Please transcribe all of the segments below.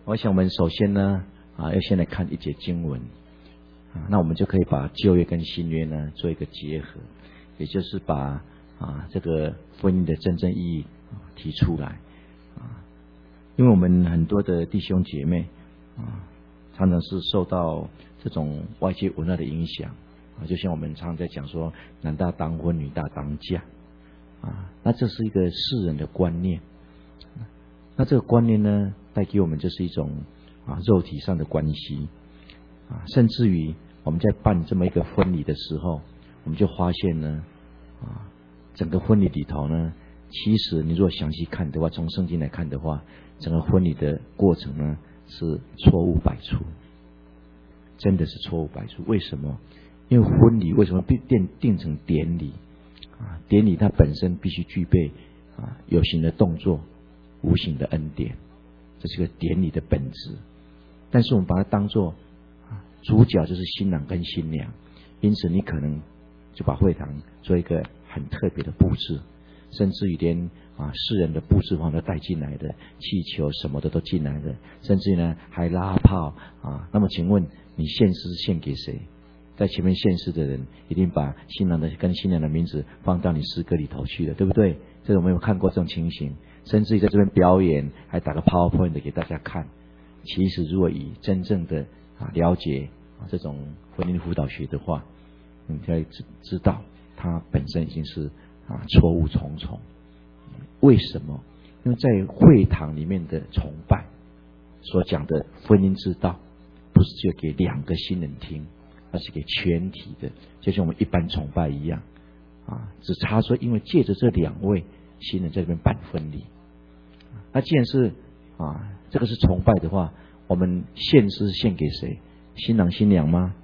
我想我们首先呢要先来看一节经文那我们就可以把旧约跟新约呢做一个结合，也就是把这个婚姻的真正意义提出来因为我们很多的弟兄姐妹常常是受到这种外界文化的影响就像我们常常在讲说男大当婚女大当嫁那这是一个世人的观念，那这个观念呢带给我们就是一种肉体上的关系甚至于我们在办这么一个婚礼的时候，我们就发现呢整个婚礼里头呢，其实你如果详细看的话，从圣经来看的话，整个婚礼的过程呢是错误百出，真的是错误百出。为什么？因为婚礼为什么定成典礼典礼它本身必须具备有形的动作无形的恩典，这是个典礼的本质。但是我们把它当作主角就是新郎跟新娘，因此你可能就把会堂做一个很特别的布置，甚至于连世人的布置方都带进来的，气球什么的都进来了，甚至于呢还拉炮那么请问你献诗献给谁？在前面献诗的人一定把新郎的跟新娘的名字放到你诗歌里头去了，对不对？这个我们有看过这种情形，甚至于在这边表演还打个 PowerPoint 给大家看。其实如果以真正的了解这种婚姻辅导学的话，你可以知道它本身已经是错误重重。为什么？因为在会堂里面的崇拜所讲的婚姻之道，不是只有给两个新人听，而是给全体的，就像我们一般崇拜一样只差说因为借着这两位新人在这边办婚礼那既然是这个是崇拜的话，我们献诗献给谁？新郎新娘吗？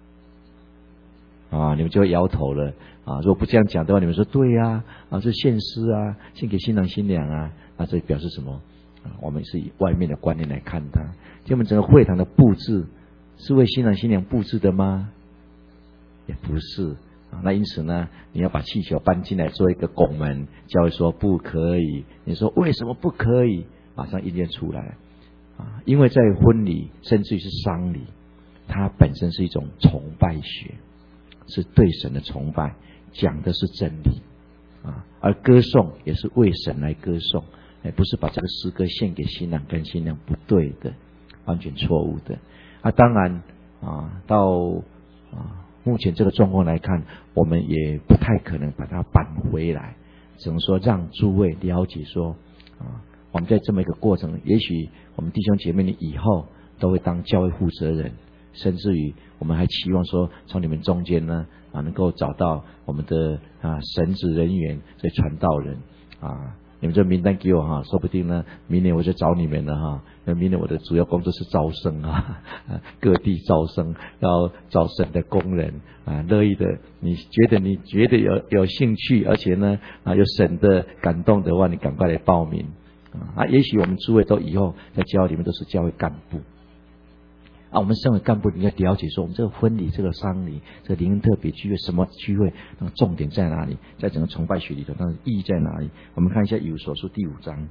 你们就会摇头了如果不这样讲的话，你们说对这献诗献给新郎新娘那这表示什么？我们是以外面的观念来看它。就我们整个会堂的布置是为新郎新娘布置的吗？也不是那因此呢，你要把气球搬进来做一个拱门，教会说不可以。你说为什么不可以？马上应验出来因为在婚礼甚至于是丧礼，它本身是一种崇拜学，是对神的崇拜，讲的是真理而歌颂也是为神来歌颂，不是把这个诗歌献给新郎跟新娘，不对的，完全错误的当然到目前这个状况来看，我们也不太可能把它扳回来，只能说让诸位了解说我们在这么一个过程，也许我们弟兄姐妹你以后都会当教会负责人，甚至于我们还期望说从你们中间呢能够找到我们的神职人员，所以传道人你们这名单给我说不定呢明年我就找你们了明年我的主要工作是招生各地招生，要招生的工人乐意的，你觉得有兴趣，而且呢有神的感动的话，你赶快来报名也许我们诸位都以后在教会里面都是教会干部我们身为干部，你要了解说我们这个婚礼、这个丧礼、这个灵恩特别聚会，什么聚会，那个重点在哪里？在整个崇拜学里头，它的意义在哪里？我们看一下以弗所书第5章。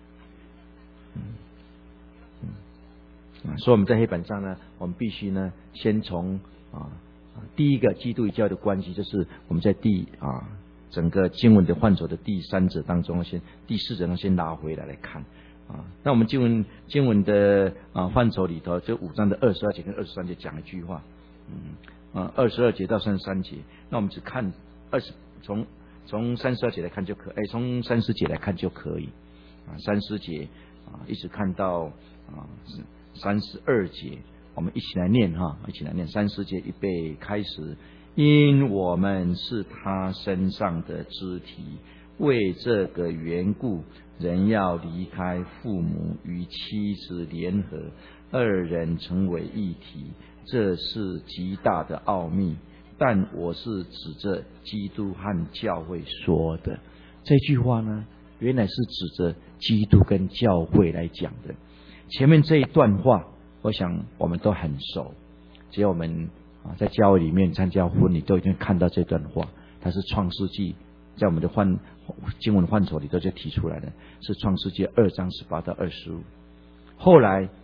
所以我们在黑板上呢，我们必须呢先从第一个基督与教会的关系，就是我们在整个经文的范畴的第3者当中，第4者先拉回来看那我们经文的范畴里头，就5章的22节跟23节讲一句话22节到33节，那我们只看从32节来看就可以，从30节来看就可以30节一直看到32节，我们一起来念一起来念30节，预备开始。因我们是他身上的肢体，为这个缘故，人要离开父母，与妻子联合，二人成为一体，这是极大的奥秘。但我是指着基督和教会说的。这句话呢，原来是指着基督跟教会来讲的。前面这一段话，我想我们都很熟，只要我们在教会里面参加婚礼都已经看到这段话，它是创世纪，在我们的经文范畴里头就提出来的，是创世纪2章18到25。后来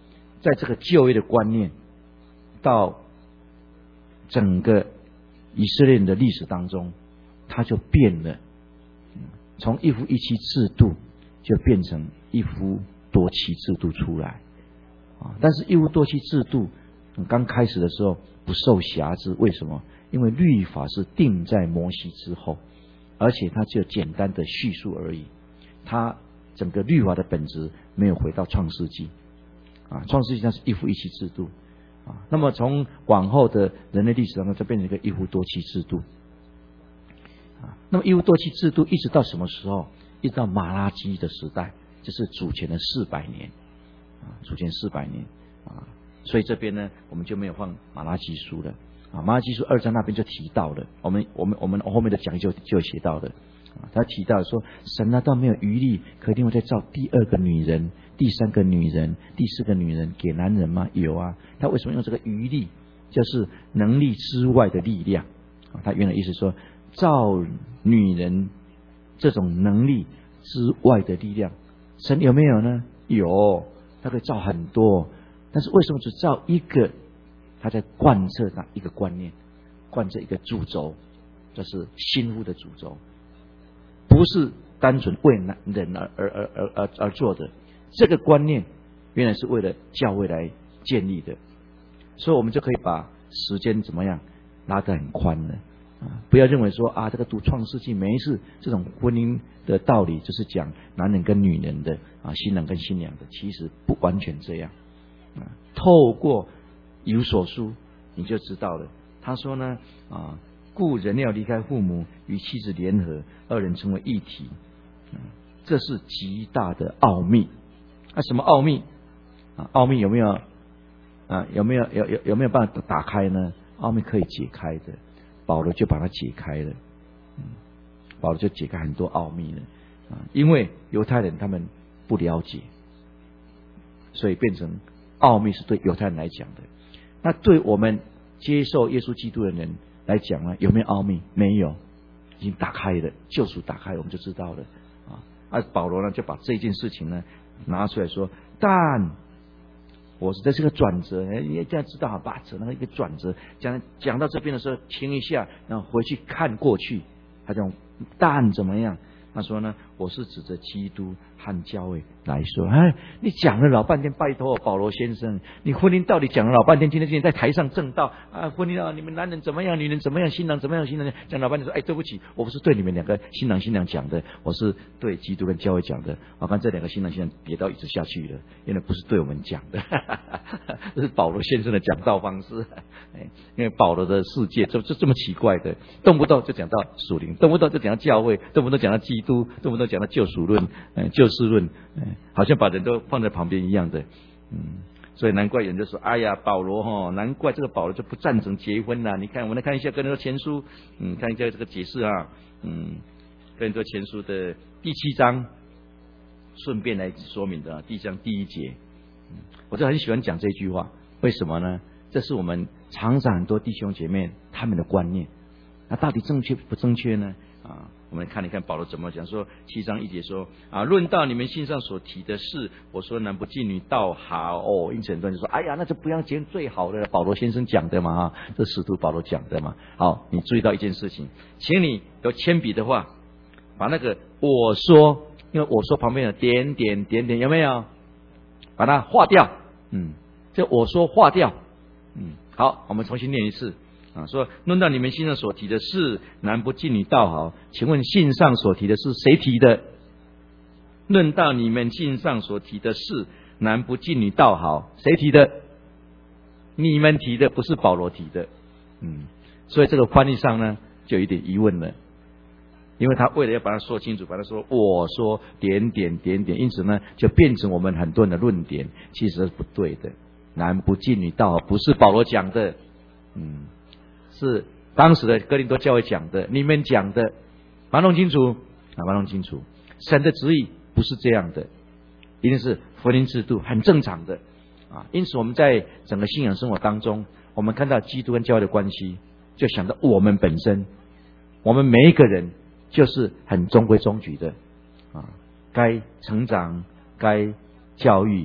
在这个旧约的观念到整个以色列人的历史当中，它就变了，从一夫一妻制度就变成一夫多妻制度出来啊。但是一夫多妻制度刚开始的时候不受辖制，为什么？因为律法是定在摩西之后，而且它只有简单的叙述而已，它整个律法的本质没有回到创世纪啊。创世纪它是一夫一妻制度啊，那么从往后的人类历史当中，就变成一个一夫多妻制度啊。那么一夫多妻制度一直到什么时候？一直到马拉基的时代，就是主前的400年啊，主前400年啊。所以这边呢，我们就没有放马拉基书了啊。马拉基书2章那边就提到了，我们后面的讲就写到了啊。他提到说，神难道没有余力，可以另外再造第2个女人、第3个女人、第4个女人给男人吗？有啊。他为什么用这个余力？就是能力之外的力量啊。他原来意思说，造女人这种能力之外的力量，神有没有呢？有，他可以造很多。但是为什么只造一个？他在贯彻那一个观念，贯彻一个主轴，这是心腹的主轴，不是单纯为男人而做的。这个观念原来是为了教会来建立的，所以我们就可以把时间怎么样拉得很宽了啊！不要认为说啊，这个读创世纪每一次这种婚姻的道理就是讲男人跟女人的啊，新郎跟新娘的，其实不完全这样。透过以弗所书你就知道了。他说呢啊，故人要离开父母，与妻子联合，2人成为一体。这是极大的奥秘。什么奥秘啊？奥秘有没有啊？有没有办法打开呢？奥秘可以解开的，保罗就把它解开了。保罗就解开很多奥秘了啊，因为犹太人他们不了解，所以变成奥秘是对犹太人来讲的。那对我们接受耶稣基督的人来讲呢，有没有奥秘？没有，已经打开了，救赎打开，我们就知道了啊。保罗呢就把这件事情呢拿出来说，但我是这是个转折，你也这样知道吧？扯那个一个转折，讲到这边的时候停一下，然后回去看过去，他讲但怎么样？他说呢，我是指着基督和教会来说。你讲了老半天，拜托保罗先生，你婚姻到底讲了老半天，今天在台上正道啊，婚姻啊，你们男人怎么样，女人怎么样，新郎怎么样，新郎讲老半天说，对不起，我不是对你们2个新郎新娘讲的，我是对基督跟教会讲的。我看这2个新郎新娘跌到椅子下去了，因为不是对我们讲的，这是保罗先生的讲道方式。因为保罗的世界就这么奇怪的，动不动就讲到属灵，动不动就讲到教会，动不动讲到基督，动不动讲到救赎论、救世论，好像把人都放在旁边一样的。所以难怪有人就说，哎呀，保罗难怪这个保罗就不赞成结婚啦。你看，我们来看一下哥林多前书，看一下这个解释啊，哥林多前书的第7章，顺便来说明的第1章第1节。我就很喜欢讲这句话，为什么呢？这是我们常常很多弟兄姐妹他们的观念，那到底正确不正确呢？我们看一看保罗怎么讲，说7章1节说论到你们信上所提的事，我说男不妓女倒好因此很多人就说，哎呀，那就不要结婚最好的，保罗先生讲的嘛这使徒保罗讲的嘛。好，你注意到一件事情，请你有铅笔的话，把那个我说，因为我说旁边有点点点点，有没有？把它划掉。这我说划掉。好，我们重新念一次说论到你们信上所提的事，男不妓女倒好。请问信上所提的是谁提的？论到你们信上所提的事，男不妓女倒好，谁提的？你们提的，不是保罗提的。所以这个翻译上呢就有一点疑问了，因为他为了要把它说清楚，把它说我说点点点点，因此呢就变成我们很多人的论点，其实是不对的。男不妓女倒好不是保罗讲的，是当时的哥林多教会讲的，你们讲的，把它弄清楚把它弄清楚。神的旨意不是这样的，一定是婚姻制度很正常的因此我们在整个信仰生活当中，我们看到基督跟教会的关系，就想到我们本身，我们每一个人就是很中规中矩的该成长，该教育，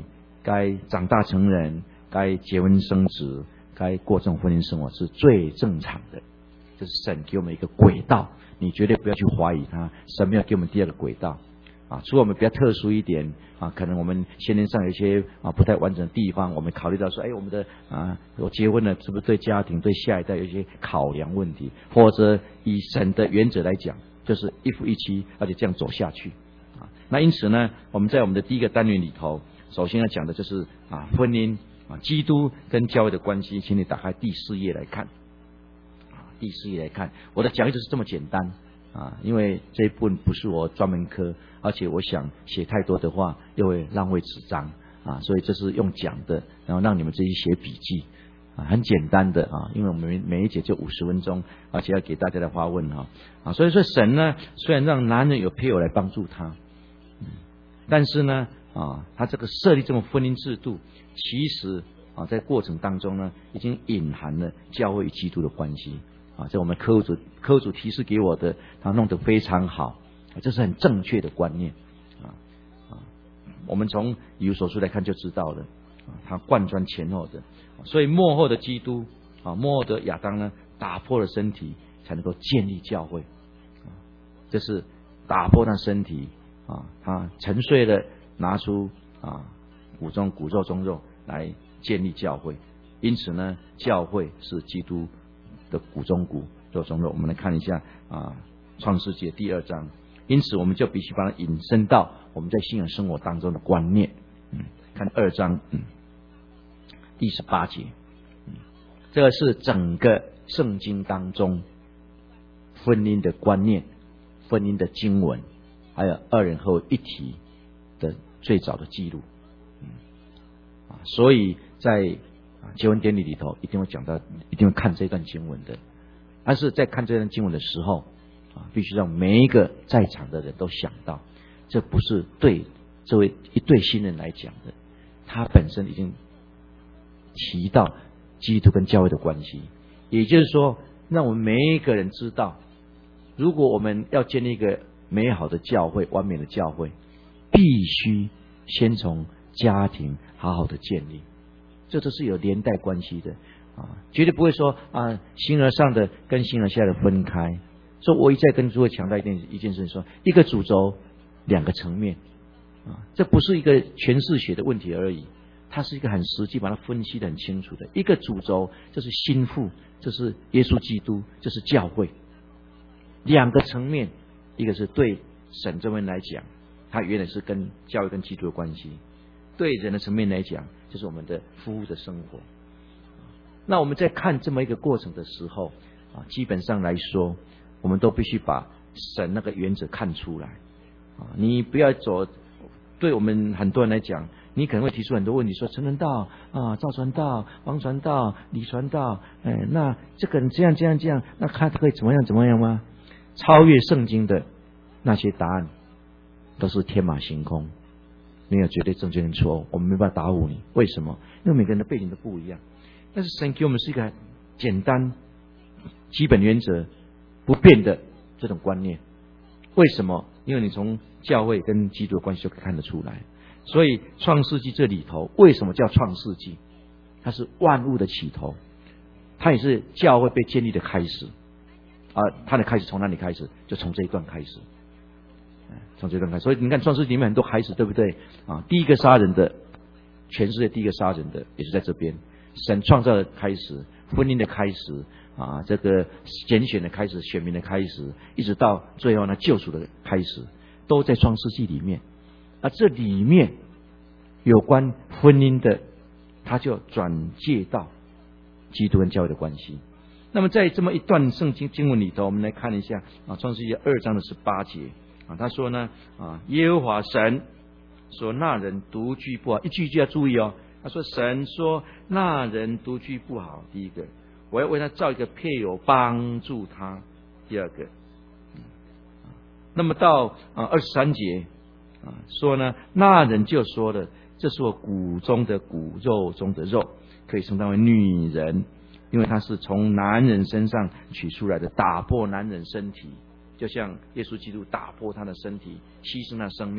该长大成人，该结婚生子，该过这种婚姻生活是最正常的。这是神给我们一个轨道，你绝对不要去怀疑他，神没有给我们第二个轨道啊。除了我们比较特殊一点啊，可能我们先天上有一些不太完整的地方，我们考虑到说，我们的我结婚了，是不是对家庭对下一代有一些考量问题，或者以神的原则来讲，就是一夫一妻，而且这样走下去啊。那因此呢，我们在我们的第一个单元里头，首先要讲的就是婚姻基督跟教会的关系，请你打开第4页来看。第4页来看，我的讲义就是这么简单因为这一部分不是我专门科，而且我想写太多的话又会浪费纸张所以这是用讲的，然后让你们自己写笔记很简单的因为我们每一节就50分钟，而且要给大家的发问所以说神呢，虽然让男人有配偶来帮助他，但是呢他这个设立这种婚姻制度，其实在过程当中呢，已经隐含了教会与基督的关系这我们科主提示给我的，他弄得非常好这是很正确的观念我们从以弗所书来看就知道了他贯穿前后的，所以末后的基督末后的亚当呢，打破了身体才能够建立教会这是打破他身体他沉睡了，拿出骨肉中肉来建立教会。因此呢，教会是基督的骨中骨，肉中肉。我们来看一下创世纪第2章。因此我们就必须把它引申到我们在信仰生活当中的观念看2章第18节这个是整个圣经当中婚姻的观念，婚姻的经文，还有2人合为一体的最早的记录所以在结婚典礼里头一定会讲到，一定会看这段经文的。但是在看这段经文的时候必须让每一个在场的人都想到，这不是对这位一对新人来讲的，他本身已经提到基督跟教会的关系。也就是说，让我们每一个人知道，如果我们要建立一个美好的教会，完美的教会，必须先从家庭好好的建立，这都是有连带关系的绝对不会说形而上的跟形而下的分开。所以我一再跟诸位强调一件事，说一个主轴2个层面这不是一个诠释学的问题而已，它是一个很实际，把它分析得很清楚的。一个主轴就是心腹，这是耶稣基督，这是教会。2个层面，一个是对神这边来讲，它原来是跟教会跟基督的关系；对人的层面来讲，就是我们的夫妇的生活。那我们在看这么一个过程的时候基本上来说，我们都必须把神那个原则看出来你不要走，对我们很多人来讲，你可能会提出很多问题，说陈传道赵传道、王传道、李传道那这个人这样，那他可以怎么样吗？超越圣经的那些答案都是天马行空，没有绝对正确跟错误，我们没办法答复你。为什么？因为每个人的背景都不一样。但是神给我们是一个简单基本原则不变的这种观念。为什么？因为你从教会跟基督的关系就可以看得出来。所以创世纪这里头为什么叫创世纪？它是万物的起头，它也是教会被建立的开始它的开始从哪里开始？就从这一段开始，从这一段开始。所以你看创世纪里面很多开始，对不对第一个杀人的，全世界第一个杀人的也是在这边。神创造的开始，婚姻的开始这个拣选的开始，选民的开始，一直到最后呢救赎的开始，都在创世纪里面。这里面有关婚姻的，它就转介到基督跟教会的关系。那么在这么一段圣经经文里头，我们来看一下创世纪2章的18节他说呢耶和华神说那人独居不好，一句一句要注意他说神说那人独居不好，第一个我要为他造一个配偶帮助他，第二个那么到23节说呢那人就说了，这是我骨中的骨，肉中的肉，可以称当为女人，因为它是从男人身上取出来的，打破男人身体，就像耶稣基督打破他的身体，牺牲他生命，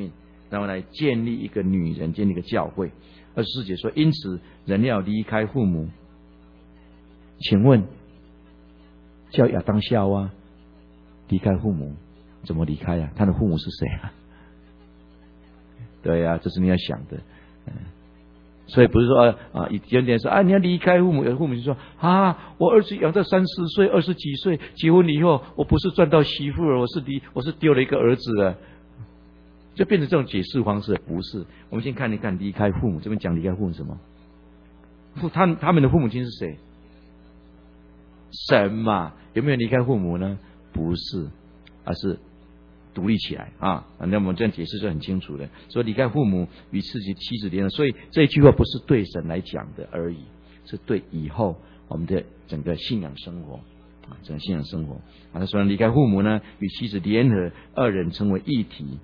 然后来建立一个女人，建立一个教会。24节说，因此人要离开父母。请问叫亚当夏娃离开父母，怎么离开呀？他的父母是谁啊？对呀，这是你要想的。所以不是说有点说你要离开父母，有的父母就说我儿子养到30岁、20几岁，结婚了以后，我不是赚到媳妇了，我是丢了一个儿子了，就变成这种解释方式。不是，我们先看一看离开父母，这边讲离开父母什么？他们的父母亲是谁？神嘛，有没有离开父母呢？不是，而是独立起来啊！那我们这样解释是很清楚的，说离开父母与自己妻子联合，所以这一句话不是对神来讲的而已，是对以后我们的整个信仰生活整个信仰生活他说离开父母呢，与妻子联合，二人成为一体。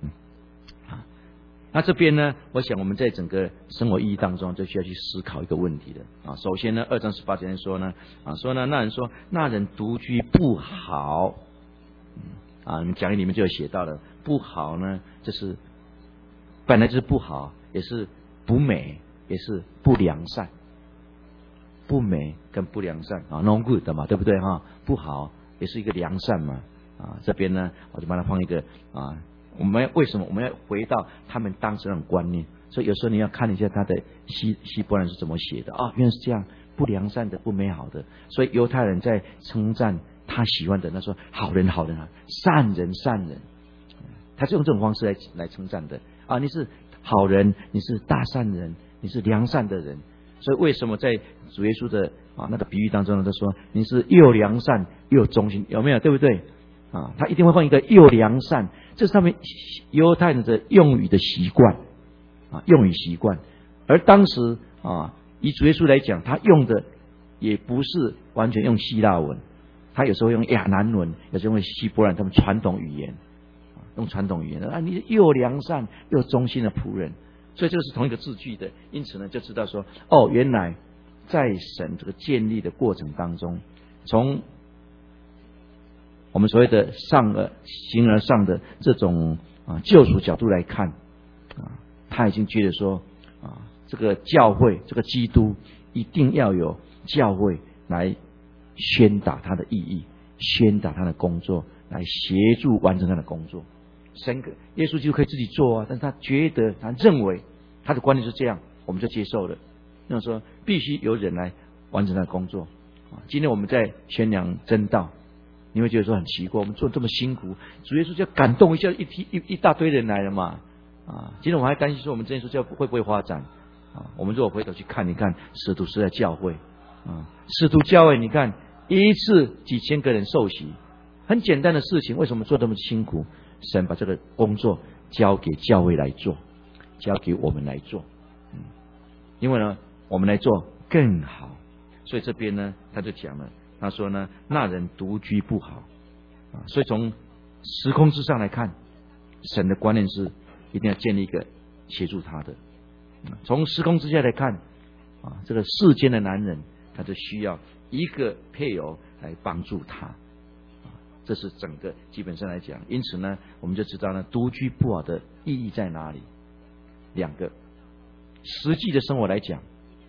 那这边呢，我想我们在整个生活意义当中，就需要去思考一个问题的首先呢，2章18节说呢，那人独居不好你们讲义里面就有写到了，不好呢，这是本来就是不好，也是不美，也是不良善，不美跟不良善non good 的嘛，对不对不好也是一个良善嘛这边呢，我就把它放一个为什么我们要回到他们当时那种观念？所以有时候你要看一下他的希伯来是怎么写的原来是这样，不良善的，不美好的。所以犹太人在称赞他喜欢的，他说好人好人善人善人，他是用这种方式来称赞的你是好人，你是大善人，你是良善的人。所以为什么在主耶稣的那个比喻当中呢，他说你是又良善又忠心，有没有？对不对他一定会放一个又良善，这是他们犹太人的用语的习惯用语习惯。而当时以主耶稣来讲，他用的也不是完全用希腊文，他有时候用亚南文，有时候用希伯来他们传统语言用传统语言你又良善又忠心的仆人。所以这个是同一个字句的，因此呢，就知道说原来在神这个建立的过程当中，从我们所谓的形而上的这种救赎角度来看他已经觉得说这个教会，这个基督一定要有教会来宣达他的意义，宣达他的工作，来协助完成他的工作。耶稣基督可以自己做但是他觉得，他认为他的观念是这样，我们就接受了。那说必须有人来完成他的工作今天我们在宣扬真道，你会觉得说很奇怪，我们做这么辛苦，主耶稣就要感动一下一大堆人来了嘛今天我们还担心说我们这耶稣教会不会发展我们如果回头去看一看使徒时代教会使徒教会，你看一次几千个人受洗，很简单的事情，为什么做这么辛苦？神把这个工作交给教会来做，交给我们来做因为呢我们来做更好。所以这边呢他就讲了，他说呢那人独居不好所以从时空之上来看，神的观念是一定要建立一个协助他的。从时空之下来看这个世间的男人，他就需要一个配偶来帮助他这是整个基本上来讲。因此呢我们就知道呢独居不好的意义在哪里。两个实际的生活来讲，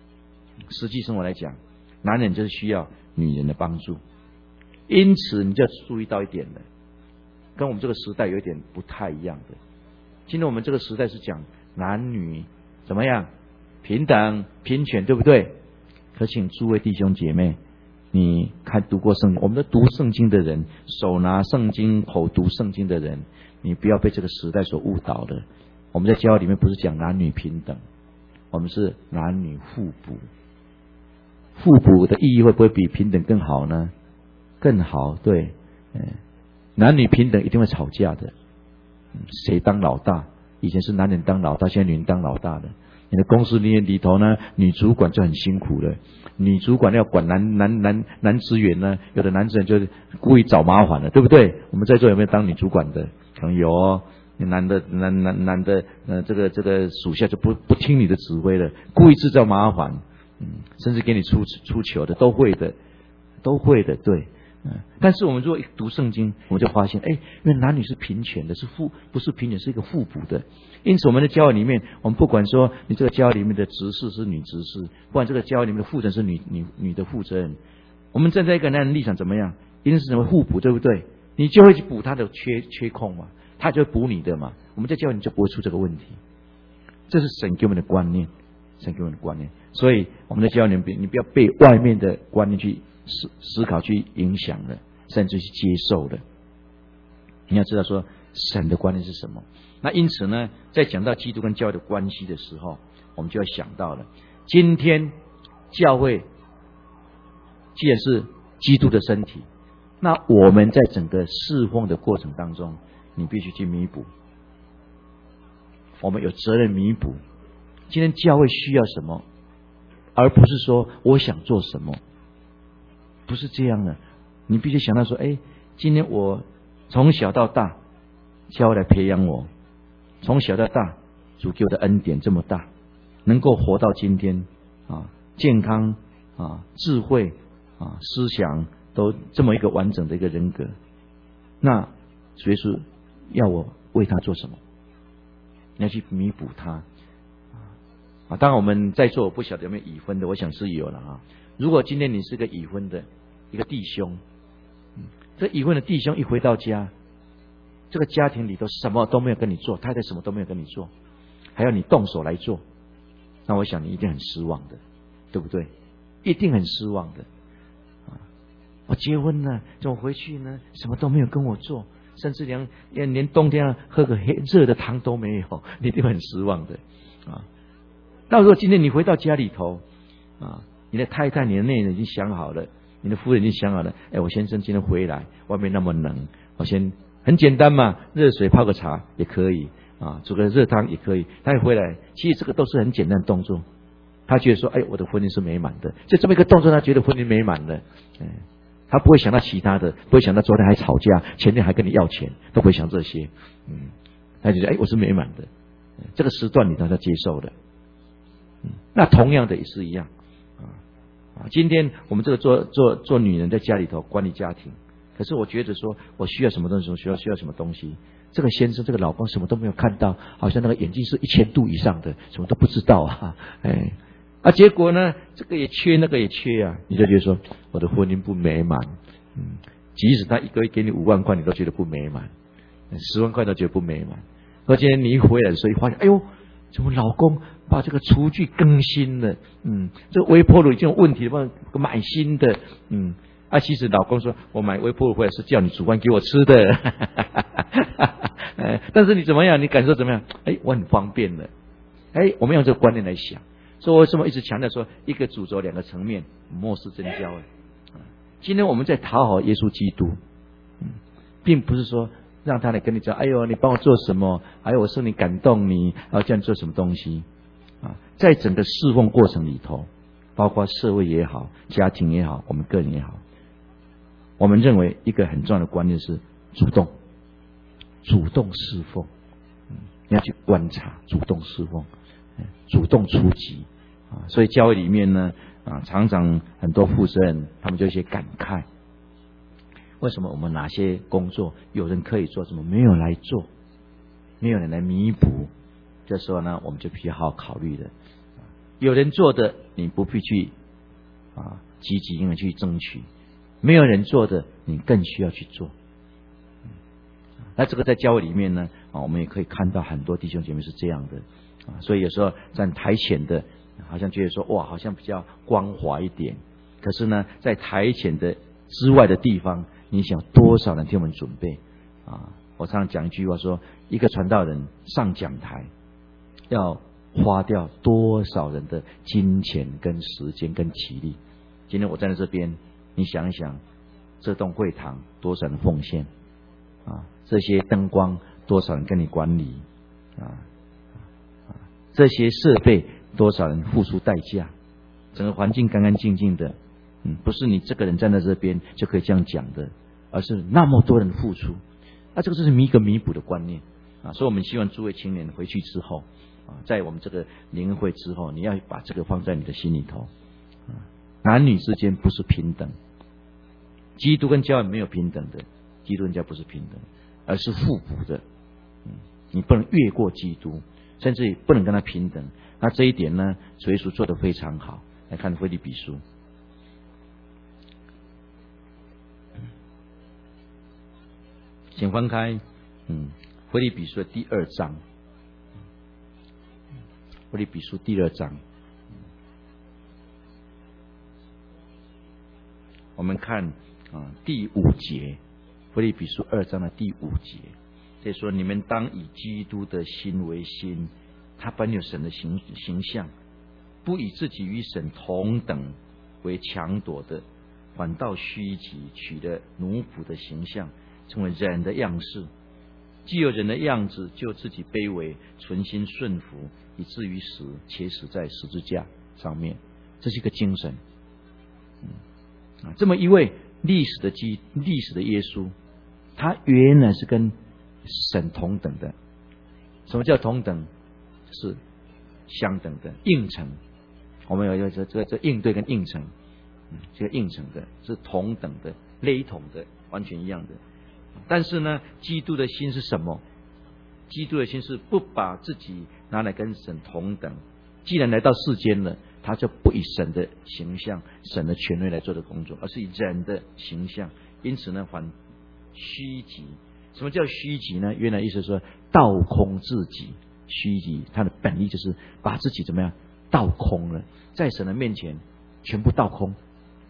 男人就是需要女人的帮助。因此你就要注意到一点的，跟我们这个时代有一点不太一样的。今天我们这个时代是讲男女怎么样平等平权，对不对？可请诸位弟兄姐妹，你读过圣经，我们的读圣经的人，手拿圣经口读圣经的人，你不要被这个时代所误导了。我们在教会里面不是讲男女平等，我们是男女互补。互补的意义会不会比平等更好呢？更好，对。男女平等一定会吵架的。谁当老大？以前是男人当老大，现在女人当老大的。你的公司里头呢，女主管就很辛苦了。女主管要管男职员呢，有的男职员就是故意找麻烦了，对不对？我们在座有没有当女主管的？可能有男的这个属下就不听你的指挥了，故意制造麻烦，甚至给你出糗的，都会的，对。 但是我们如果读圣经，我们就发现，因为男女是平权的，不是平权，是一个互补的。因此我们的教会里面，我们不管说你这个教会里面的执事是女执事，不管这个教会里面的负责人是女的负责人，我们站在一个男人立场怎么样，一定是怎么互补，对不对？你就会去补他的缺空嘛，他就会补你的嘛。我们在教会里就不会出这个问题。这是神给我们的观念，神给我们的观念。所以我们在教会里面，你不要被外面的观念去思考去影响了，甚至去接受了。你要知道说神的观念是什么。那因此呢，在讲到基督跟教会的关系的时候，我们就要想到了，今天教会既然是基督的身体，那我们在整个侍奉的过程当中，你必须去弥补，我们有责任弥补。今天教会需要什么，而不是说我想做什么，不是这样的。你必须想到说，今天我从小到大，教会来培养我，从小到大，主给我的恩典这么大，能够活到今天健康智慧思想都这么一个完整的一个人格，那所以说要我为他做什么？你要去弥补他当然我们在座我不晓得有没有已婚的，我想是有了如果今天你是个已婚的一个弟兄，这已婚的弟兄一回到家，这个家庭里头什么都没有跟你做，太太什么都没有跟你做，还要你动手来做，那我想你一定很失望的，对不对？一定很失望的我结婚了，怎么回去呢？什么都没有跟我做，甚至连冬天喝个热的汤都没有，你一定很失望的那如果今天你回到家里头你的太太、你的内人已经想好了，你的夫人已经想好了，我先生今天回来，外面那么冷，我先很简单嘛，热水泡个茶也可以煮个热汤也可以。他一回来，其实这个都是很简单的动作。他觉得说，我的婚姻是美满的，就这么一个动作，他觉得婚姻美满了。他不会想到其他的，不会想到昨天还吵架，前天还跟你要钱，都不会想这些。他觉得我是美满的，这个时段里头他接受的。那同样的也是一样今天我们这个做女人在家里头管理家庭，可是我觉得说我需要什么东西，需要什么东西，这个先生这个老公什么都没有看到，好像那个眼睛是1000度以上的，什么都不知道结果呢这个也缺那个也缺你就觉得说我的婚姻不美满即使他一个月给你5万块你都觉得不美满，10万块都觉得不美满。而且你一回来的时候发现怎么老公把这个厨具更新了这个微波炉已经有问题了，买新的其实老公说我买微波炉回来是叫你煮饭给我吃的但是你怎么样，你感受怎么样？我很方便了我们用这个观念来想。所以为什么一直强调说一个主轴2个层面，末世真教会今天我们在讨好耶稣基督并不是说让他来跟你讲你帮我做什么，我圣灵感动你叫你做什么东西在整个侍奉过程里头，包括社会也好，家庭也好，我们个人也好，我们认为一个很重要的观念是主动侍奉你要去观察，主动侍奉，主动出击所以教会里面呢常常很多负责人他们就有一些感慨，为什么我们哪些工作有人可以做，怎么没有来做，没有人来弥补？这时候呢我们就必须好好考虑的，有人做的你不必去积极因为去争取，没有人做的你更需要去做那这个在教会里面呢我们也可以看到很多弟兄姐妹是这样的所以有时候站台前的好像觉得说哇好像比较光滑一点，可是呢在台前的之外的地方，你想多少人替我们准备我常常讲一句话说，一个传道人上讲台要花掉多少人的金钱跟时间跟体力。今天我站在这边，你想一想，这栋会堂多少人奉献这些灯光多少人跟你管理这些设备多少人付出代价，整个环境干干净净的不是你这个人站在这边就可以这样讲的，而是那么多人付出这个就是一个弥补的观念所以我们希望诸位青年回去之后在我们这个联会之后，你要把这个放在你的心里头男女之间不是平等， 基督跟教会没有平等的，基督跟教会不是平等，而是互补的。你不能越过基督，甚至不能跟他平等。那这一点呢，主耶稣做得非常好。来看腓立比书，请翻开腓立比书的第2章，腓立比书第2章，我们看第5节，腓立比书2章的第5节，这说你们当以基督的心为心，他本有神的形象，不以自己与神同等为强夺的，反倒虚己，取了奴仆的形象，成为人的样式。既有人的样子，就自己卑微，存心顺服，以至于死，且死在十字架上面。这是一个精神。这么一位历史的耶稣，他原来是跟神同等的。什么叫同等？是相等的，映成。我们有这应对跟映成，这个映成的是同等的、类同的，完全一样的。但是呢，基督的心是什么？基督的心是不把自己拿来跟神同等。既然来到世间了，他就不以神的形象、神的权威来做的工作，而是以人的形象。因此呢，反虚己。什么叫虚己呢？原来意思说倒空自己。虚己，它的本意就是把自己怎么样倒空了，在神的面前全部倒空。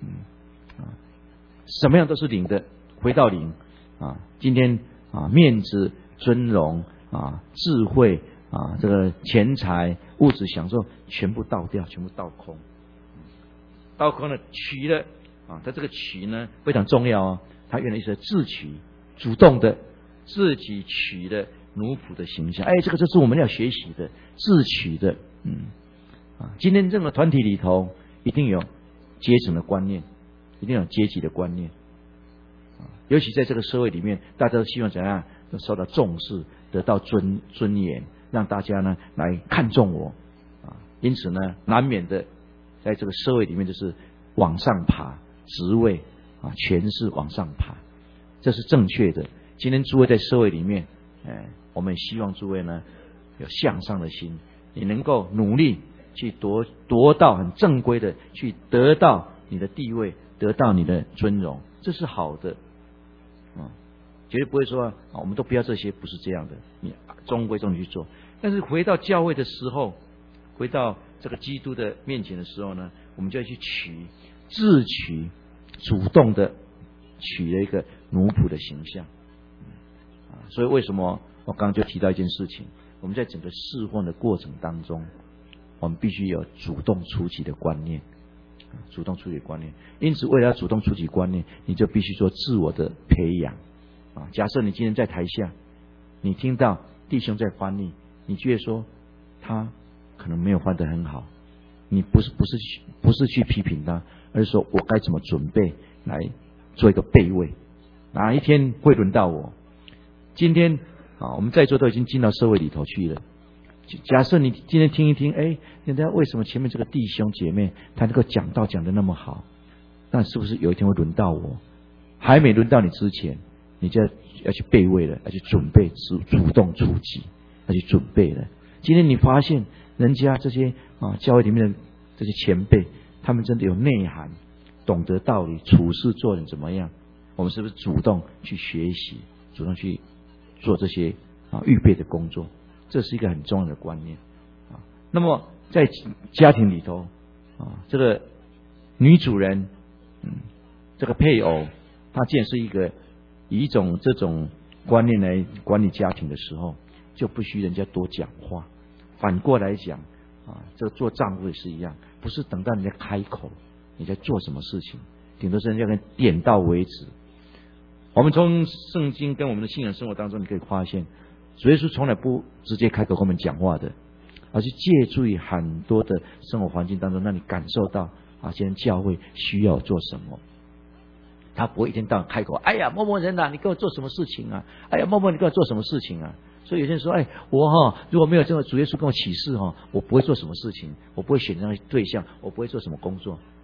什么样都是零的，回到零。今天面子、尊荣智慧这个钱财、物质享受全部倒掉，全部倒空。倒空了，取了它这个取呢非常重要哦。它原来是自取，主动的自己取的奴仆的形象。这个就是我们要学习的，自取的。今天这个团体里头一定有阶层的观念，一定有阶级的观念。尤其在这个社会里面，大家都希望怎样受到重视，得到尊严，让大家呢来看重我。因此呢，难免的在这个社会里面就是往上爬，职位权势往上爬，这是正确的。今天诸位在社会里面，我们希望诸位呢有向上的心，你能够努力去夺到很正规的，去得到你的地位，得到你的尊荣，这是好的。绝对不会说我们都不要这些，不是这样的。你中规中矩去做。但是回到教会的时候，回到这个基督的面前的时候呢，我们就要去自取，主动的取了一个奴仆的形象。所以为什么我刚刚就提到一件事情，我们在整个释放的过程当中，我们必须有主动出击的观念，主动出击的观念。因此为了要主动出击观念，你就必须做自我的培养。假设你今天在台下，你听到弟兄在翻译，你觉得说他可能没有翻得很好，你不是去批评他，而是说我该怎么准备来做一个备位，哪一天会轮到我。今天我们在座都已经进到社会里头去了。假设你今天听一听，人家为什么前面这个弟兄姐妹他能够讲道讲得那么好，那是不是有一天会轮到我？还没轮到你之前，你就要去备位了，要去准备，主动出击，要去准备了。今天你发现人家这些教会里面的这些前辈，他们真的有内涵，懂得道理，处事做人怎么样？我们是不是主动去学习，主动去做这些预备的工作？这是一个很重要的观念。那么在家庭里头这个女主人这个配偶，她既然是以一种这种观念来管理家庭的时候，就不需人家多讲话。反过来讲这个做丈夫也是一样，不是等到人家开口你在做什么事情，顶多是人家跟点到为止。我们从圣经跟我们的信仰生活当中，你可以发现主耶稣从来不直接开口跟我们讲话的，而是借助于很多的生活环境当中，让你感受到现在教会需要做什么。他不会一天到晚开口，某某人你给我做什么事情啊？某某你给我做什么事情啊？所以有些人说，我如果没有这个主耶稣跟我启示我不会做什么事情，我不会选择对象，我不会做什么工作。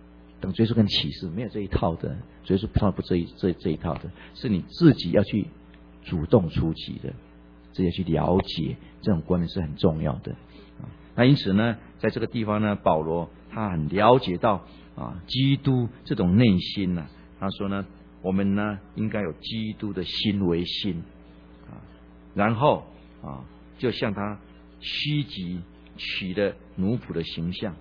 等耶稣跟启示，没有这一套的，耶稣从来不这一套的，是你自己要去主动出击的，自己要去了解这种观念是很重要的。那因此呢，在这个地方呢，保罗他很了解到基督这种内心呢，他说呢，我们呢应该有基督的心为心然后就向他虚己，取了奴仆的形象，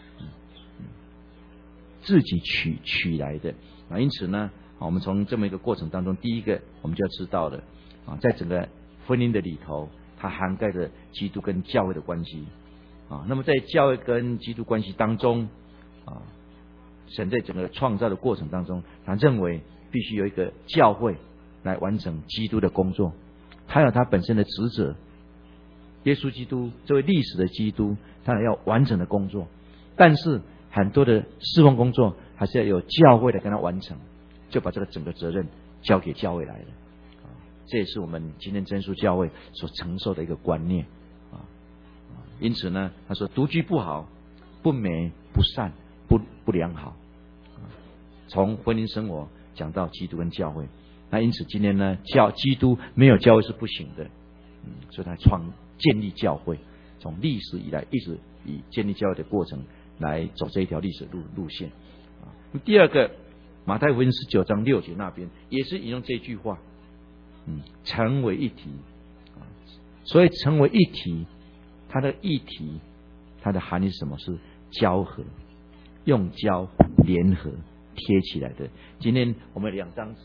自己取来的因此呢，我们从这么一个过程当中，第一个我们就要知道了在整个婚姻的里头，它涵盖着基督跟教会的关系那么在教会跟基督关系当中神在整个创造的过程当中，他认为必须有一个教会来完成基督的工作，他有他本身的职责。耶稣基督这位历史的基督，他要完成的工作，但是很多的侍奉工作还是要有教会来跟他完成，就把这个整个责任交给教会来了这也是我们今天真耶稣教会所承受的一个观念因此呢，他说独居不好，不美，不善，不良好从婚姻生活讲到基督跟教会，那因此今天呢，基督没有教会是不行的所以他建立教会，从历史以来一直以建立教会的过程来走这一条历史路线第二个，马太福音19章6节那边也是引用这句话成为一体所以成为一体，它的一体它的含义是什么？是交合，用胶联合贴起来的。今天我们2张纸，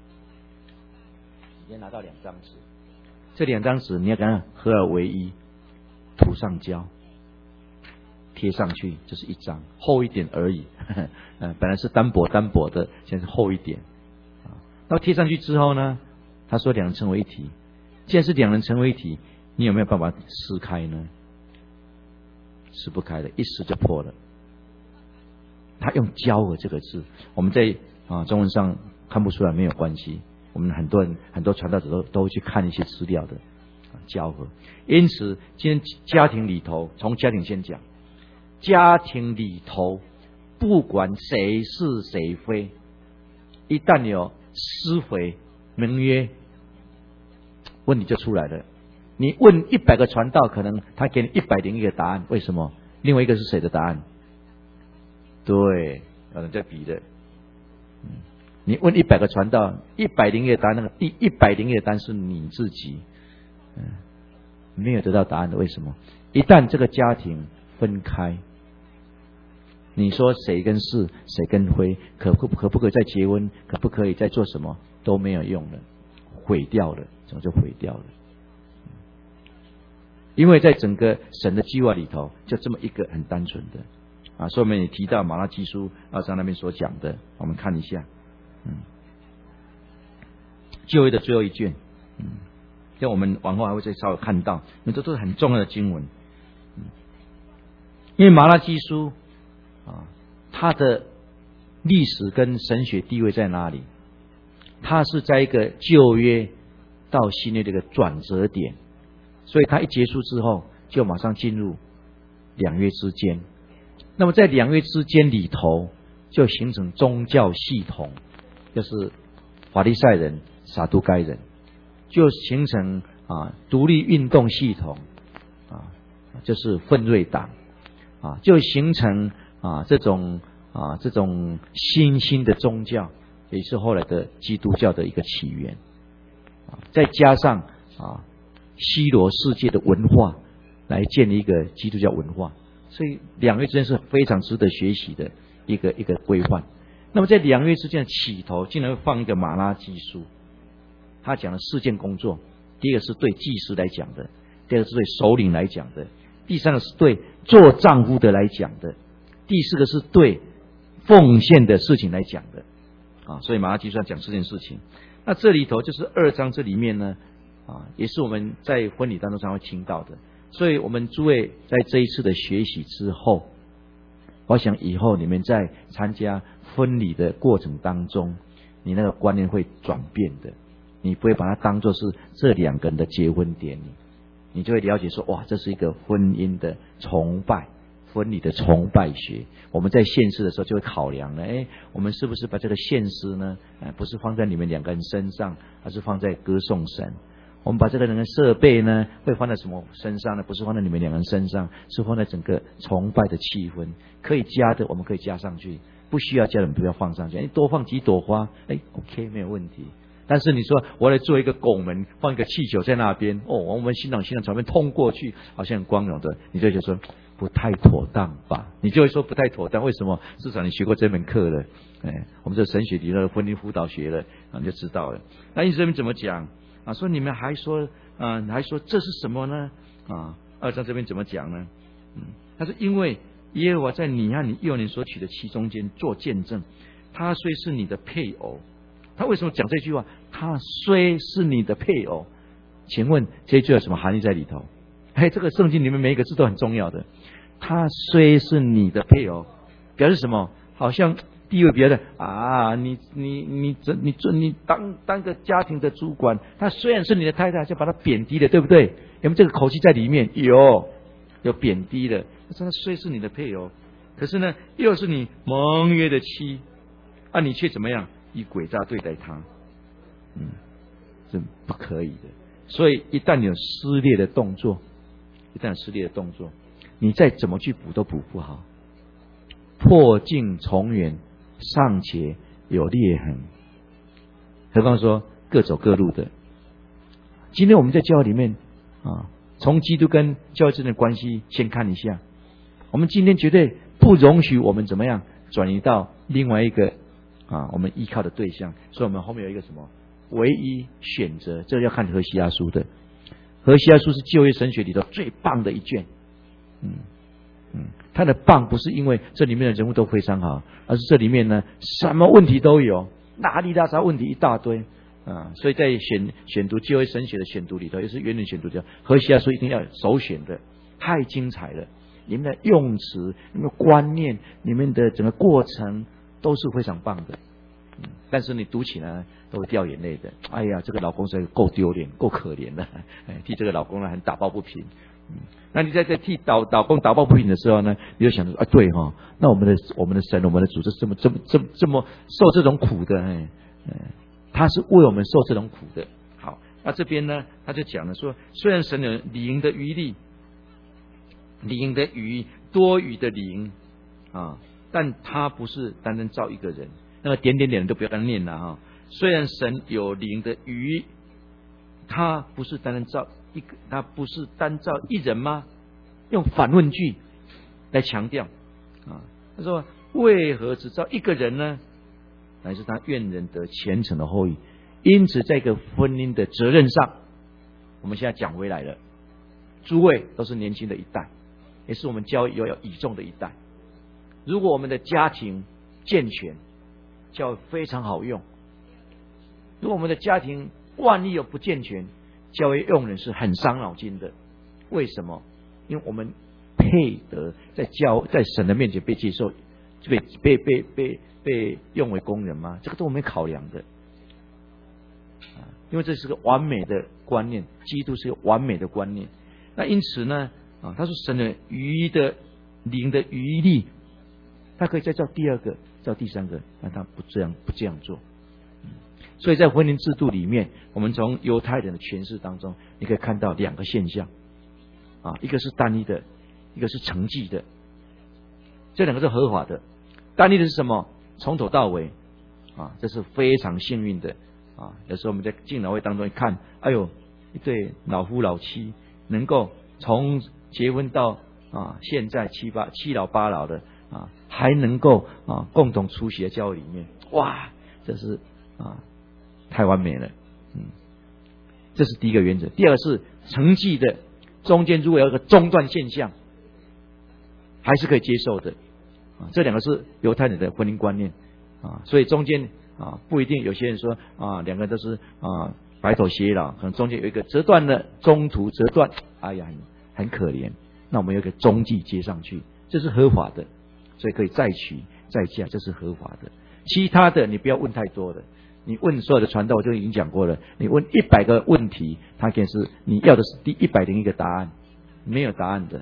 你先拿到2张纸，这2张纸你要跟它合而为一，涂上胶贴上去，就是1张，厚一点而已本来是单薄的，现在是厚一点那贴上去之后呢，他说2人成为一体，既然是2人成为一体，你有没有办法撕开呢？撕不开的，一撕就破了。他用交合这个字，我们在中文上看不出来没有关系，我们很多传道者都会去看一些资料的交合。因此今天家庭里头，从家庭先讲，家庭里头不管谁是谁非，一旦有施肥盟约，问题就出来了。你问100个传道，可能他给你101个答案，为什么？另外一个是谁的答案？对，有人在比的你问100个传道，101个答案，那个第101个答案是你自己没有得到答案的。为什么？一旦这个家庭分开，你说谁跟是，谁跟非，可不可以再结婚，可不可以再做什么，都没有用了，毁掉了，怎么就毁掉了？因为在整个神的计划里头，就这么一个很单纯的所以我们也提到马拉基书2章那边所讲的，我们看一下旧约的最后一卷像我们往后还会再稍微看到，因为这都是很重要的经文因为马拉基书它的历史跟神学地位在哪里？它是在一个旧约到新约的一个转折点，所以它一结束之后就马上进入2约之间。那么在2约之间里头就形成宗教系统，就是法利赛人、撒都该人，就形成独立运动系统就是奋锐党就形成这种新兴的宗教，也是后来的基督教的一个起源再加上希罗世界的文化来建立一个基督教文化，所以2约之间是非常值得学习的一个规范。那么在2约之间的起头，竟然会放一个马拉基书，他讲了4件工作，第一个是对祭司来讲的，第二个是对首领来讲的，第三个是对做丈夫的来讲的，第四个是对奉献的事情来讲的所以马拉基书要讲4件事情。那这里头就是2章，这里面呢也是我们在婚礼当中常会听到的。所以我们诸位在这一次的学习之后，我想以后你们在参加婚礼的过程当中，你那个观念会转变的，你不会把它当作是这2个人的结婚典礼，你就会了解说，哇，这是一个婚姻的崇拜， 婚礼的崇拜学。我们在献诗的时候就会考量了，我们是不是把这个献诗呢，不是放在你们两个人身上，而是放在歌颂神。我们把这个人的设备呢，会放在什么身上呢？不是放在你们两个人身上，是放在整个崇拜的气氛。可以加的我们可以加上去，不需要加的我们不要放上去。多放几朵花，OK 没有问题。但是你说我来做一个拱门，放一个气球在那边，我们新郎传面通过去，好像很光荣的，你就说不太妥当吧？你就会说不太妥当，为什么？至少你学过这门课了，我们这神学里的婚姻辅导学了，你就知道了。那意思这边怎么讲？说你们还说这是什么呢？2章这边怎么讲呢？他说因为耶和华在你和你幼年所娶的妻中间做见证，他虽是你的配偶。他为什么讲这句话？他虽是你的配偶，请问这句有什么含义在里头？这个圣经里面每一个字都很重要的。他虽是你的配偶，表示什么？好像地位别的你当个家庭的主管，他虽然是你的太太，就把他贬低了，对不对？有没有这个口气在里面？有贬低的。他虽是你的配偶，可是呢，又是你盟约的妻，你却怎么样？以诡诈对待他，这不可以的。所以一旦有撕裂的动作，你再怎么去补都补不好。破镜重圆，尚且有裂痕，何况说各走各路的。今天我们在教会里面从基督跟教会之间的关系先看一下。我们今天绝对不容许我们怎么样转移到另外一个我们依靠的对象。所以我们后面有一个什么唯一选择，这个要看何西阿书的。何西阿书是旧约神学里头最棒的一卷。它的棒不是因为这里面的人物都非常好，而是这里面呢什么问题都有，哪里拉杂问题一大堆所以在选读旧约神学的选读里头，也是原文选读叫何西阿书一定要首选的，太精彩了。里面的用词、你们的观念、你们的整个过程都是非常棒的。但是你读起来都会掉眼泪的。哎呀，这个老公实在够丢脸、够可怜的，替这个老公呢很打抱不平。那你在替老公打抱不平的时候呢，你就想说对那我们的神、我们的主是这么受这种苦的，他是为我们受这种苦的。好，那这边呢，他就讲了说，虽然神有灵的余力，灵的余多余的灵但他不是单单造一个人。那个点都不要单念了虽然神有灵的余，他不是单单造一个，他不是单造一人吗？用反问句来强调他说为何只造一个人呢？乃是他愿人得虔诚的后裔。因此在一个婚姻的责任上，我们现在讲回来了，诸位都是年轻的一代，也是我们教会要倚重的一代。如果我们的家庭健全，教会非常好用；如果我们的家庭万一有不健全，教会用人是很伤脑筋的。为什么？因为我们配得在神的面前被接受，被用为工人吗？这个都我们考量的因为这是个完美的观念，基督是个完美的观念。那因此呢他说神的灵的余力，他可以再造第二个，造第三个，但他不这样做。所以在婚姻制度里面，我们从犹太人的诠释当中，你可以看到两个现象一个是单一的，一个是承继的。这两个是合法的。单一的是什么？从头到尾这是非常幸运的有时候我们在敬老会当中一看，哎呦，一对老夫老妻能够从结婚到现在七老八老的还能够共同出席在教会里面，哇，这是太完美了。这是第一个原则。第二个是承继的，中间如果有一个中断现象，还是可以接受的。这两个是犹太人的婚姻观念所以中间不一定。有些人说两个人都是白头偕老，可能中间有一个折断了，中途折断，哎呀，很可怜。那我们有一个中继接上去，这是合法的，所以可以再娶再嫁，这是合法的。其他的你不要问太多的，你问所有的传道我就已经讲过了，你问100个问题，他可以是你要的是第101个答案，没有答案的。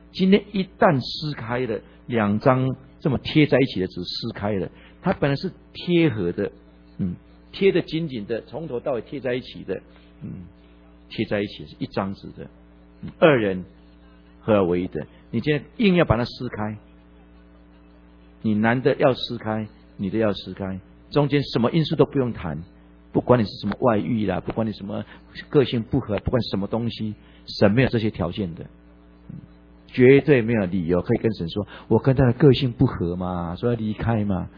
今天一旦撕开了两张这么贴在一起的纸撕开了，它本来是贴合的，贴得紧紧的，从头到尾贴在一起的，贴在一起是一张纸的，二人合而为一的。你今天硬要把它撕开，你男的要撕开，女的要撕开，中间什么因素都不用谈，不管你是什么外遇啦，不管你什么个性不合，不管什么东西，神没有这些条件的，绝对没有理由可以跟神说，我跟他的个性不合嘛，说要离开嘛，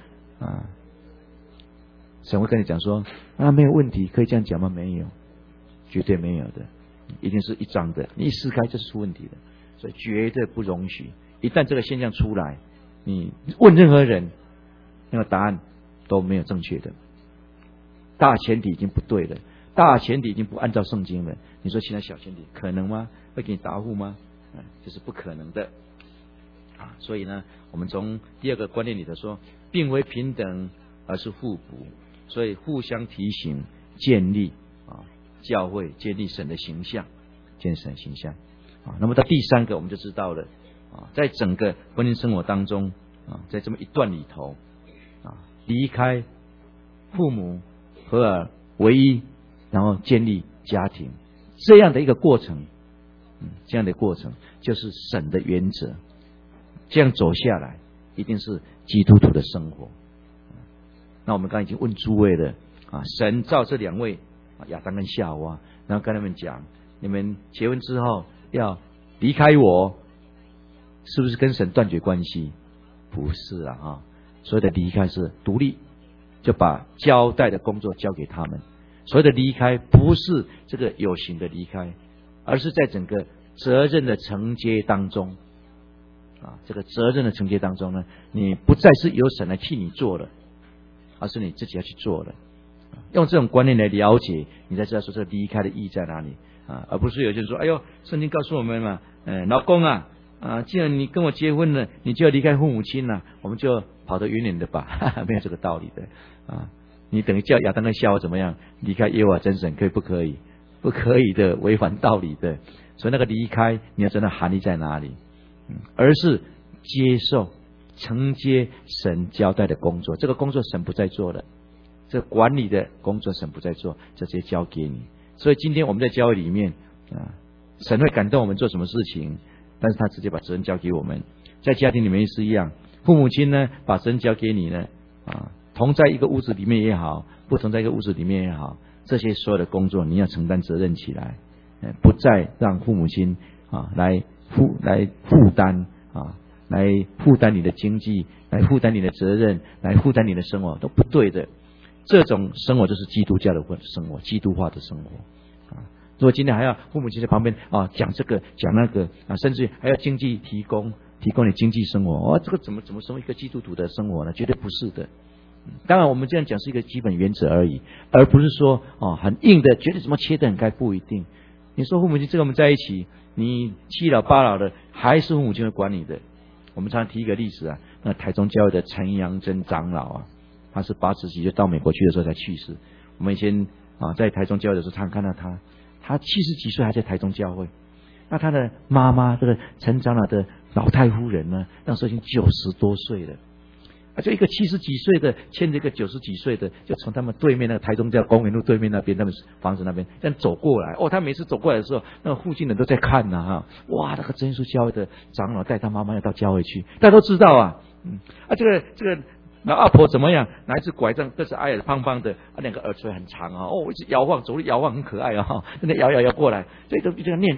神会跟你讲说，没有问题，可以这样讲吗？没有，绝对没有的，一定是一张的，你一撕开就是出问题的，所以绝对不容许。一旦这个现象出来，你问任何人，那个答案都没有正确的，大前提已经不对了，大前提已经不按照圣经了。你说其他小前提可能吗？会给你答复吗？这是不可能的所以呢，我们从第二个观念里头说，并非平等，而是互补，所以互相提醒，建立教会，建立神的形象，建立神的形象那么到第三个，我们就知道了在整个婚姻生活当中在这么一段里头离开父母合而为一，然后建立家庭，这样的一个过程，这样的过程就是神的原则。这样走下来，一定是基督徒的生活。那我们刚才已经问诸位了神造这两位亚当跟夏娃，然后跟他们讲，你们结婚之后要离开我，是不是跟神断绝关系？不是所谓的离开是独立，就把交代的工作交给他们。所谓的离开不是这个有形的离开，而是在整个责任的承接当中这个责任的承接当中呢，你不再是由神来替你做了，而是你自己要去做了。用这种观念来了解，你才知道说这个离开的意义在哪里而不是有些人说，哎呦，圣经告诉我们嘛，老公既然你跟我结婚了，你就要离开父母亲了，我们就跑得远远的吧没有这个道理的你等于叫亚当跟夏娃怎么样离开耶和华真神，可以不可以？不可以的，违反道理的。所以那个离开，你要知道含义在哪里而是接受承接神交代的工作，这个工作神不再做了，这个管理的工作神不再做，这直接交给你。所以今天我们在教会里面神会感动我们做什么事情，但是他直接把责任交给我们。在家庭里面也是一样，父母亲呢把责任交给你呢同在一个屋子里面也好，不同在一个屋子里面也好，这些所有的工作你要承担责任起来不再让父母亲来负担来负担你的经济，来负担你的责任，来负担你的生活，都不对的。这种生活就是基督教的生活，基督化的生活如果今天还要父母亲在旁边讲这个讲那个甚至还要经济提供你经济生活这个怎么生活一个基督徒的生活呢？绝对不是的。当然我们这样讲是一个基本原则而已，而不是说很硬的绝对怎么切得很开，不一定。你说父母亲这个我们在一起，你七老八老的还是父母亲会管你的。我们常常提一个例子那台中教会的陈阳真长老他是80几岁到美国去的时候才去世。我们以前在台中教会的时候常看到他70几岁还在台中教会。那他的妈妈这个陈长老的老太夫人呢，那时候已经90多岁了就一个70几岁的牵着一个90几岁的，就从他们对面那个台中教公园路对面那边，他们房子那边这样走过来他每次走过来的时候，那个附近人都在看哇，那个真耶稣教会的长老带他妈妈要到教会去，大家都知道这个老阿婆怎么样？拿一只拐杖，个子矮矮的胖胖的两个耳垂很长一直摇晃，走路摇晃很可爱真的摇过来，这个一直念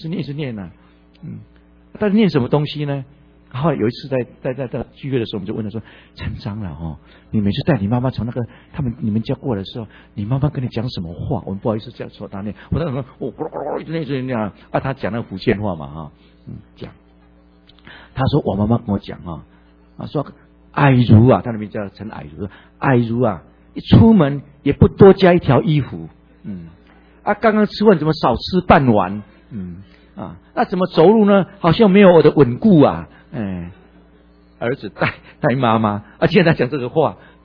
他念什么东西呢？然后有一次在聚会的时候，我们就问他说：“陈长老你每次带你妈妈从你们家过来的时候，你妈妈跟你讲什么话？”我们不好意思这样说他念，我那什么一直念他讲那个福建话嘛讲。他说我妈妈跟我讲说矮如他那边叫陈矮如，矮如一出门也不多加一条衣服刚刚吃饭怎么少吃半碗那怎么走路呢？好像没有我的稳固儿子带妈妈现在他讲这个话，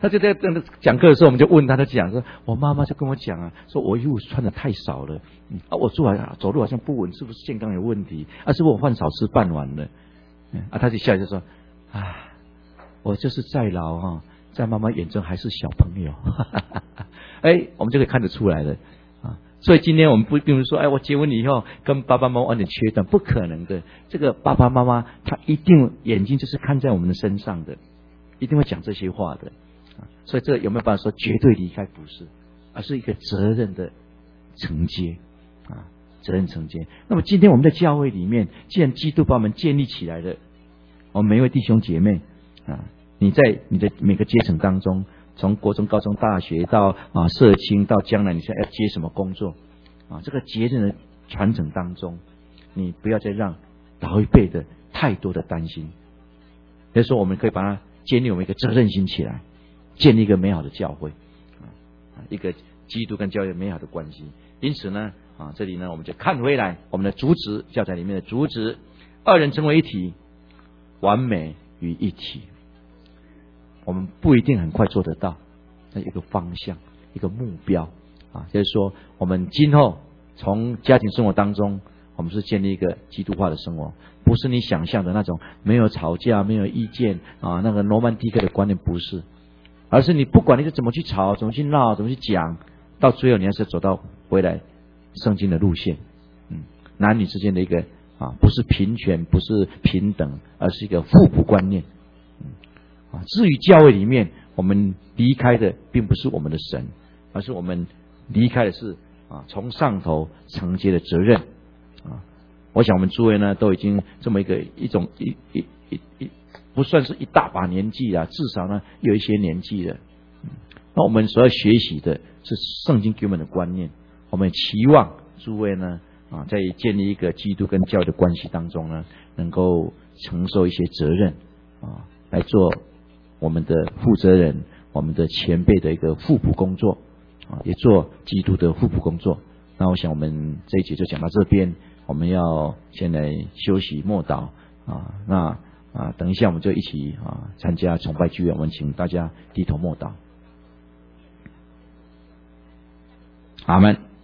他就在讲课的时候，我们就问他，他讲说，我妈妈就跟我讲啊，说我衣服穿的太少了，我走路好像不稳，是不是健康有问题？是不是我饭少吃半碗了？他就笑就说，我就是再老哈，在妈妈眼中还是小朋友。我们就可以看得出来了啊。所以今天我们并不是说，我结婚以后跟爸爸妈妈有点切断，不可能的。这个爸爸妈妈他一定眼睛就是看在我们的身上的，一定会讲这些话的。所以这个有没有办法说绝对离开？不是，而是一个责任的承接啊，责任承接。那么今天我们在教会里面，既然基督把我们建立起来了，我们每一位弟兄姐妹啊，你在你的每个阶层当中，从国中、高中、大学到社青，到将来你现在要接什么工作这个责任的传承当中，你不要再让老一辈的太多的担心。所以说，我们可以把它建立我们一个责任心起来。建立一个美好的教会一个基督跟教会美好的关系。因此呢这里呢我们就看回来我们的主旨，教材里面的主旨，二人成为一体，完美于一体。我们不一定很快做得到，那一个方向，一个目标就是说我们今后从家庭生活当中，我们是建立一个基督化的生活，不是你想象的那种没有吵架、没有意见那个罗曼蒂克的观念，不是。而是你不管你是怎么去吵，怎么去闹，怎么去讲，到最后你还是走到回来圣经的路线。男女之间的一个不是平权，不是平等，而是一个互补观念。至于教会里面，我们离开的并不是我们的神，而是我们离开的是从上头承接的责任。我想我们诸位呢，都已经这么一种不算是一大把年纪至少呢有一些年纪了。那我们所要学习的是圣经给我们的观念，我们期望诸位呢在建立一个基督跟教会的关系当中呢，能够承受一些责任来做我们的负责人，我们的前辈的一个互补工作也做基督的互补工作。那我想我们这一节就讲到这边，我们要先来休息默祷那等一下我们就一起参加崇拜聚会，我们请大家低头默祷。阿们。